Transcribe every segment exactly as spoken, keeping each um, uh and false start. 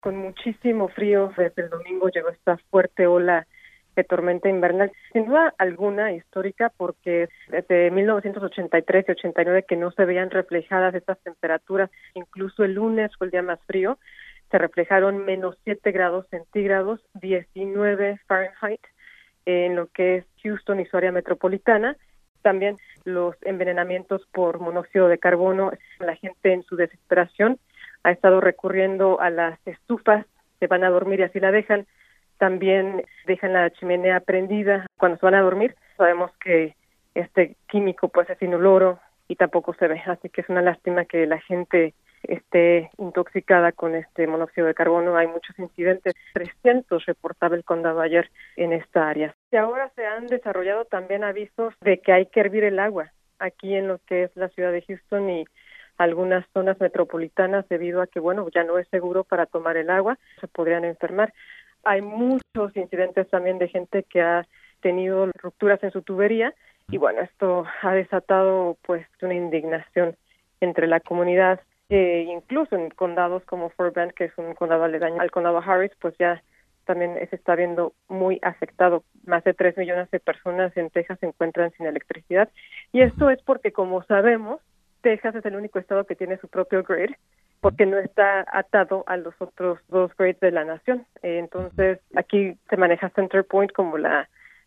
con muchísimo frío. Desde el domingo llegó esta fuerte ola de tormenta invernal, sin duda alguna histórica, porque desde mil novecientos ochenta y tres y ochenta y nueve que no se veían reflejadas estas temperaturas. Incluso el lunes fue el día más frío, se reflejaron menos siete grados centígrados, diecinueve Fahrenheit, en lo que es Houston y su área metropolitana. También los envenenamientos por monóxido de carbono. La gente en su desesperación ha estado recurriendo a las estufas, se van a dormir y así la dejan. También dejan la chimenea prendida cuando se van a dormir. Sabemos que este químico pues es inoloro y tampoco se ve, así que es una lástima que la gente esté intoxicada con este monóxido de carbono. Hay muchos incidentes, trescientos reportaba el condado ayer en esta área. Y ahora se han desarrollado también avisos de que hay que hervir el agua aquí en lo que es la ciudad de Houston y algunas zonas metropolitanas, debido a que, bueno, ya no es seguro para tomar el agua, se podrían enfermar. Hay muchos incidentes también de gente que ha tenido rupturas en su tubería y, bueno, esto ha desatado pues una indignación entre la comunidad. Eh, incluso en condados como Fort Bend, que es un condado aledaño al condado Harris, pues ya también se está viendo muy afectado. Más de tres millones de personas en Texas se encuentran sin electricidad. Y esto es porque, como sabemos, Texas es el único estado que tiene su propio grid, porque no está atado a los otros dos grids de la nación. Eh, entonces, aquí se maneja CenterPoint como la,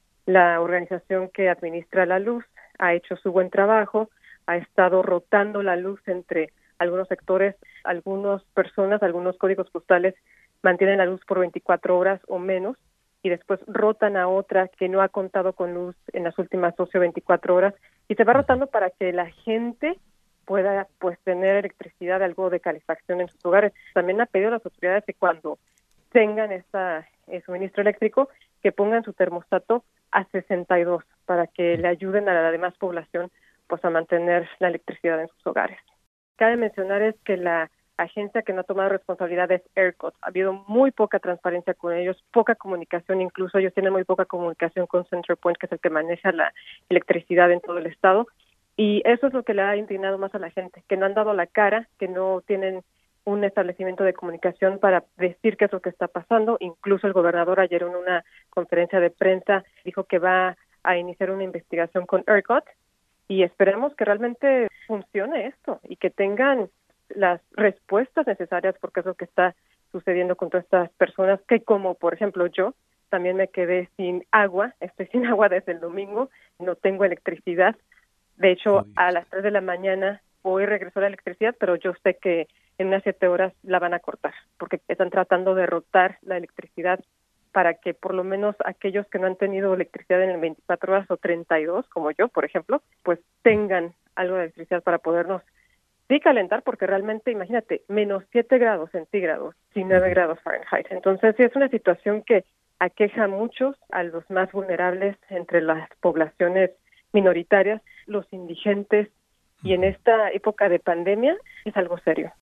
la organización que administra la luz. Ha hecho su buen trabajo, ha estado rotando la luz entre algunos sectores, algunas personas, algunos códigos postales mantienen la luz por veinticuatro horas o menos y después rotan a otra que no ha contado con luz en las últimas doce o veinticuatro horas y se va rotando para que la gente pueda pues tener electricidad, algo de calefacción en sus hogares. También ha pedido a las autoridades que cuando tengan esta eh, suministro eléctrico que pongan su termostato a sesenta y dos para que le ayuden a la demás población pues a mantener la electricidad en sus hogares. Cabe mencionar es que la agencia que no ha tomado responsabilidad es ERCOT. Ha habido muy poca transparencia con ellos, poca comunicación, incluso ellos tienen muy poca comunicación con CenterPoint, que es el que maneja la electricidad en todo el estado, y eso es lo que le ha indignado más a la gente, que no han dado la cara, que no tienen un establecimiento de comunicación para decir qué es lo que está pasando. Incluso el gobernador ayer en una conferencia de prensa dijo que va a iniciar una investigación con ERCOT, y esperemos que realmente funcione esto y que tengan las respuestas necesarias, porque es lo que está sucediendo con todas estas personas que, como por ejemplo yo, también me quedé sin agua, estoy sin agua desde el domingo, no tengo electricidad. De hecho, a las tres de la mañana hoy regresó la electricidad, pero yo sé que en unas siete horas la van a cortar, porque están tratando de rotar la electricidad para que por lo menos aquellos que no han tenido electricidad en veinticuatro horas o treinta y dos, como yo, por ejemplo, pues tengan algo de electricidad para podernos sí calentar, porque realmente, imagínate, menos siete grados centígrados y nueve grados Fahrenheit. Entonces, sí es una situación que aqueja a muchos, a los más vulnerables entre las poblaciones minoritarias, los indigentes, y en esta época de pandemia es algo serio.